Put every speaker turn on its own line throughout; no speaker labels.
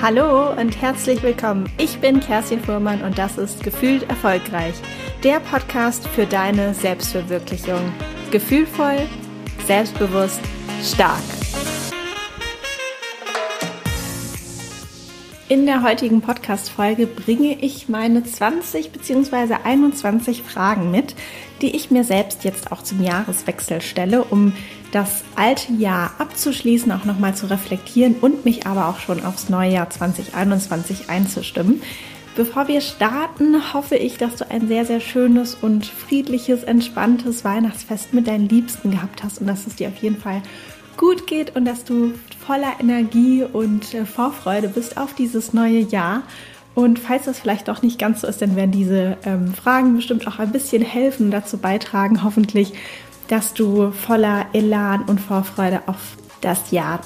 Hallo und herzlich willkommen. Ich bin Kerstin Fuhrmann und das ist Gefühlt Erfolgreich, der Podcast für deine Selbstverwirklichung. Gefühlvoll, selbstbewusst, stark. In der heutigen Podcast-Folge bringe ich meine 20 bzw. 21 Fragen mit, die ich mir selbst jetzt auch zum Jahreswechsel stelle, um das alte Jahr abzuschließen, auch nochmal zu reflektieren und mich aber auch schon aufs neue Jahr 2021 einzustimmen. Bevor wir starten, hoffe ich, dass du ein sehr, sehr schönes und friedliches, entspanntes Weihnachtsfest mit deinen Liebsten gehabt hast und dass es dir auf jeden Fall gut geht und dass du voller Energie und Vorfreude bist auf dieses neue Jahr. Und falls das vielleicht doch nicht ganz so ist, dann werden diese Fragen bestimmt auch ein bisschen helfen, dazu beitragen, hoffentlich, dass du voller Elan und Vorfreude auf das Jahr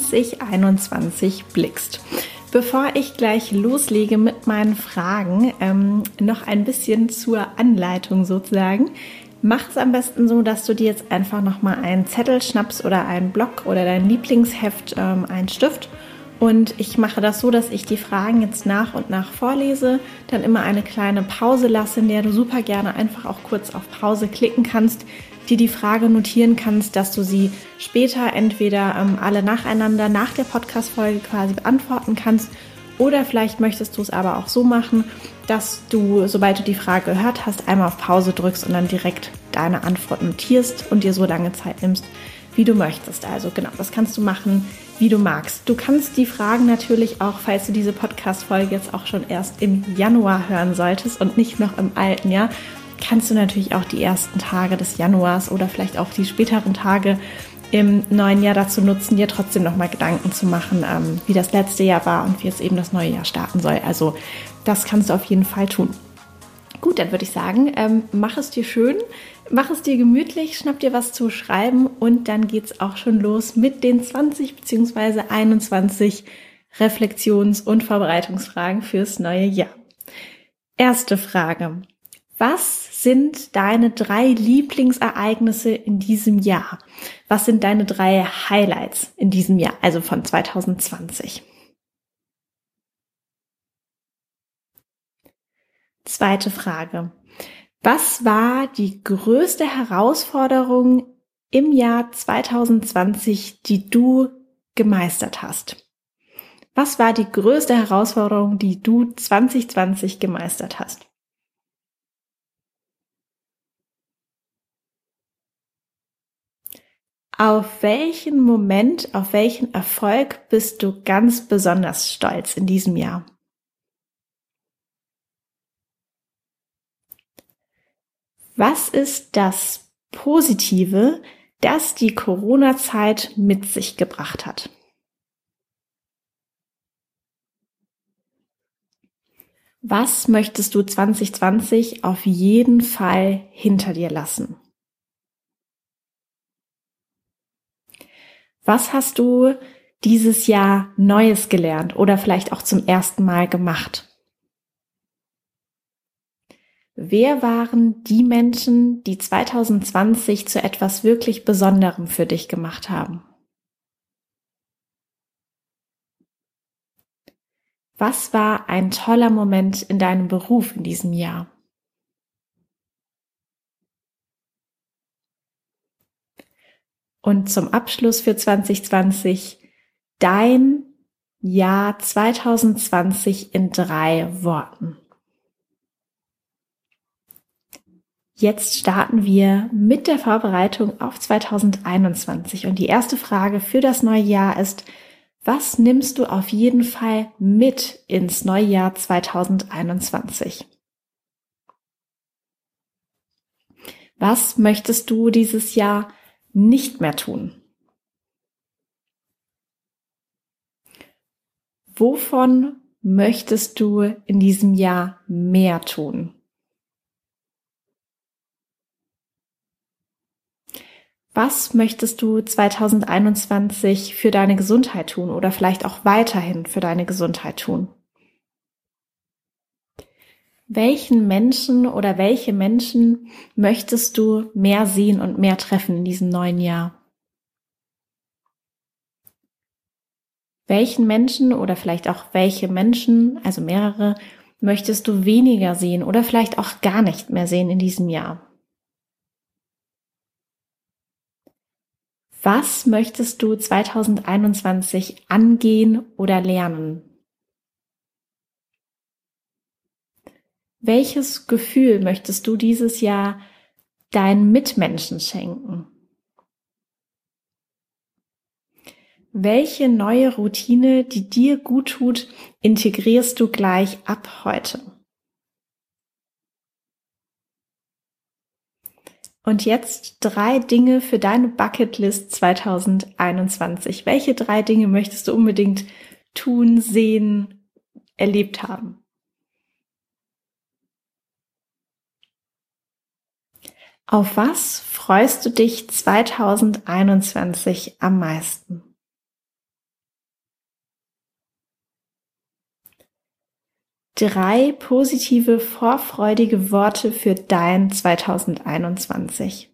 2021 blickst. Bevor ich gleich loslege mit meinen Fragen, noch ein bisschen zur Anleitung sozusagen. Mach es am besten so, dass du dir jetzt einfach nochmal einen Zettel schnappst oder einen Block oder dein Lieblingsheft, einen Stift. Und ich mache das so, dass ich die Fragen jetzt nach und nach vorlese, dann immer eine kleine Pause lasse, in der du super gerne einfach auch kurz auf Pause klicken kannst, dir die Frage notieren kannst, dass du sie später entweder alle nacheinander nach der Podcast-Folge quasi beantworten kannst oder vielleicht möchtest du es aber auch so machen, dass du, sobald du die Frage gehört hast, einmal auf Pause drückst und dann direkt deine Antwort notierst und dir so lange Zeit nimmst, wie du möchtest. Also genau, das kannst du machen, wie du magst. Du kannst die Fragen natürlich auch, falls du diese Podcast-Folge jetzt auch schon erst im Januar hören solltest und nicht noch im alten Jahr, kannst du natürlich auch die ersten Tage des Januars oder vielleicht auch die späteren Tage im neuen Jahr dazu nutzen, dir trotzdem nochmal Gedanken zu machen, wie das letzte Jahr war und wie jetzt eben das neue Jahr starten soll. Also das kannst du auf jeden Fall tun. Gut, dann würde ich sagen, mach es dir schön, mach es dir gemütlich, schnapp dir was zu schreiben und dann geht's auch schon los mit den 20 bzw. 21 Reflexions- und Vorbereitungsfragen fürs neue Jahr. Erste Frage. Was sind deine 3 Lieblingsereignisse in diesem Jahr? Was sind deine 3 Highlights in diesem Jahr, also von 2020? Zweite Frage. Was war die größte Herausforderung im Jahr 2020, die du gemeistert hast? Was war die größte Herausforderung, die du 2020 gemeistert hast? Auf welchen Moment, auf welchen Erfolg bist du ganz besonders stolz in diesem Jahr? Was ist das Positive, das die Corona-Zeit mit sich gebracht hat? Was möchtest du 2020 auf jeden Fall hinter dir lassen? Was hast du dieses Jahr Neues gelernt oder vielleicht auch zum ersten Mal gemacht? Wer waren die Menschen, die 2020 zu etwas wirklich Besonderem für dich gemacht haben? Was war ein toller Moment in deinem Beruf in diesem Jahr? Und zum Abschluss für 2020 dein Jahr 2020 in 3 Worten. Jetzt starten wir mit der Vorbereitung auf 2021 und die erste Frage für das neue Jahr ist, was nimmst du auf jeden Fall mit ins neue Jahr 2021? Was möchtest du dieses Jahr nicht mehr tun? Wovon möchtest du in diesem Jahr mehr tun? Was möchtest du 2021 für deine Gesundheit tun oder vielleicht auch weiterhin für deine Gesundheit tun? Welchen Menschen oder welche Menschen möchtest du mehr sehen und mehr treffen in diesem neuen Jahr? Welchen Menschen oder vielleicht auch welche Menschen, also mehrere, möchtest du weniger sehen oder vielleicht auch gar nicht mehr sehen in diesem Jahr? Was möchtest du 2021 angehen oder lernen? Welches Gefühl möchtest du dieses Jahr deinen Mitmenschen schenken? Welche neue Routine, die dir gut tut, integrierst du gleich ab heute? Und jetzt 3 Dinge für deine Bucketlist 2021. Welche 3 Dinge möchtest du unbedingt tun, sehen, erlebt haben? Auf was freust du dich 2021 am meisten? Drei positive, vorfreudige Worte für dein 2021.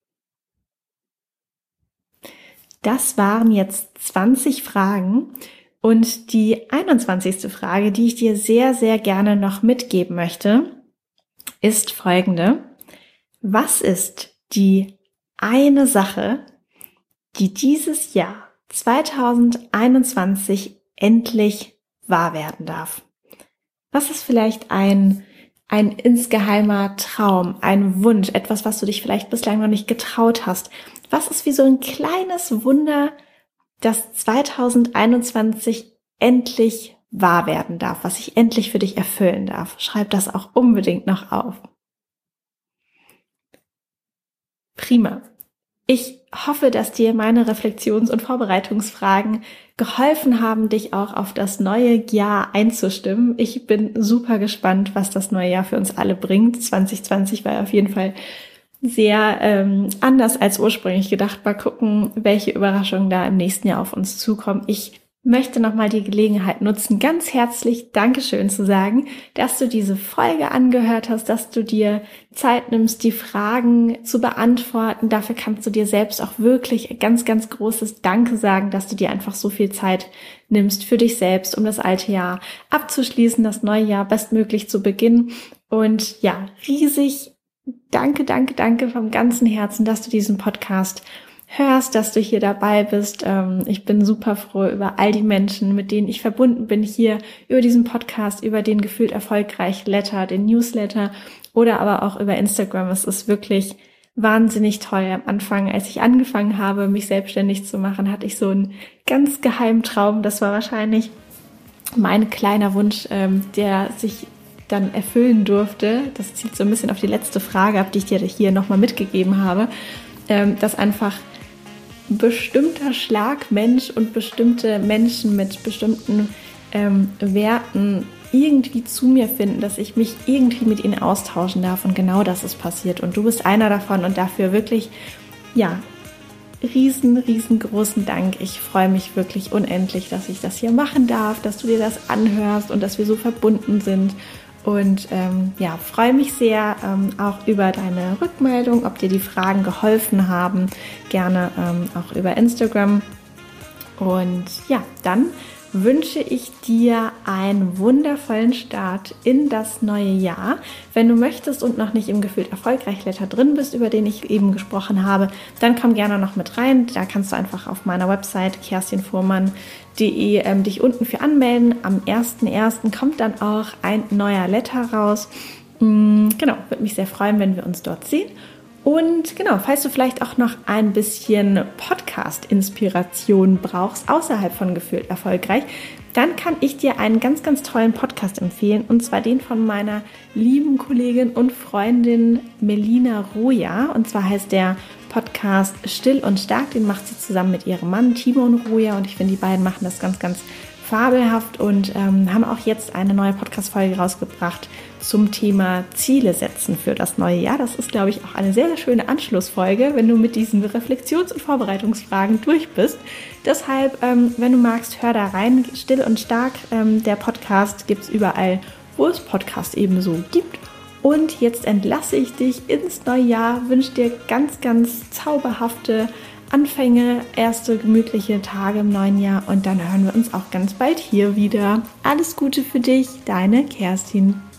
Das waren jetzt 20 Fragen und die 21. Frage, die ich dir sehr, sehr gerne noch mitgeben möchte, ist folgende. Was ist die eine Sache, die dieses Jahr 2021 endlich wahr werden darf? Was ist vielleicht ein insgeheimer Traum, ein Wunsch, etwas, was du dich vielleicht bislang noch nicht getraut hast? Was ist wie so ein kleines Wunder, das 2021 endlich wahr werden darf, was sich endlich für dich erfüllen darf? Schreib das auch unbedingt noch auf. Prima. Ich hoffe, dass dir meine Reflexions- und Vorbereitungsfragen geholfen haben, dich auch auf das neue Jahr einzustimmen. Ich bin super gespannt, was das neue Jahr für uns alle bringt. 2020 war auf jeden Fall sehr anders als ursprünglich gedacht. Mal gucken, welche Überraschungen da im nächsten Jahr auf uns zukommen. Ich möchte nochmal die Gelegenheit nutzen, ganz herzlich Dankeschön zu sagen, dass du diese Folge angehört hast, dass du dir Zeit nimmst, die Fragen zu beantworten. Dafür kannst du dir selbst auch wirklich ganz, ganz großes Danke sagen, dass du dir einfach so viel Zeit nimmst für dich selbst, um das alte Jahr abzuschließen, das neue Jahr bestmöglich zu beginnen. Und ja, riesig danke vom ganzen Herzen, dass du diesen Podcast hörst, dass du hier dabei bist. Ich bin super froh über all die Menschen, mit denen ich verbunden bin hier über diesen Podcast, über den Gefühlt Erfolgreich Letter, den Newsletter oder aber auch über Instagram. Es ist wirklich wahnsinnig toll. Am Anfang, als ich angefangen habe, mich selbstständig zu machen, hatte ich so einen ganz geheimen Traum. Das war wahrscheinlich mein kleiner Wunsch, der sich dann erfüllen durfte. Das zielt so ein bisschen auf die letzte Frage ab, die ich dir hier nochmal mitgegeben habe, dass einfach bestimmter Schlagmensch und bestimmte Menschen mit bestimmten Werten irgendwie zu mir finden, dass ich mich irgendwie mit ihnen austauschen darf, und genau das ist passiert und du bist einer davon und dafür wirklich, ja, riesengroßen Dank. Ich freue mich wirklich unendlich, dass ich das hier machen darf, dass du dir das anhörst und dass wir so verbunden sind. Und ja, freue mich sehr auch über deine Rückmeldung, ob dir die Fragen geholfen haben. Gerne auch über Instagram. Und ja, dann wünsche ich dir einen wundervollen Start in das neue Jahr. Wenn du möchtest und noch nicht im Gefühlt Erfolgreich Letter drin bist, über den ich eben gesprochen habe, dann komm gerne noch mit rein. Da kannst du einfach auf meiner Website kerstinfuhrmann.de dich unten für anmelden. Am 1.1. kommt dann auch ein neuer Letter raus. Genau, würde mich sehr freuen, wenn wir uns dort sehen. Und genau, falls du vielleicht auch noch ein bisschen Podcast-Inspiration brauchst, außerhalb von Gefühlt Erfolgreich, dann kann ich dir einen ganz tollen Podcast empfehlen, und zwar den von meiner lieben Kollegin und Freundin Melina Roja. Und zwar heißt der Podcast Still und Stark, den macht sie zusammen mit ihrem Mann Timon Roja, und ich finde, die beiden machen das ganz fabelhaft und haben auch jetzt eine neue Podcast-Folge rausgebracht zum Thema Ziele setzen für das neue Jahr. Das ist, glaube ich, auch eine sehr schöne Anschlussfolge, wenn du mit diesen Reflexions- und Vorbereitungsfragen durch bist. Deshalb, wenn du magst, hör da rein. Still und Stark, der Podcast gibt es überall, wo es Podcasts ebenso gibt. Und jetzt entlasse ich dich ins neue Jahr, wünsche dir ganz zauberhafte Anfänge, erste gemütliche Tage im neuen Jahr und dann hören wir uns auch ganz bald hier wieder. Alles Gute für dich, deine Kerstin.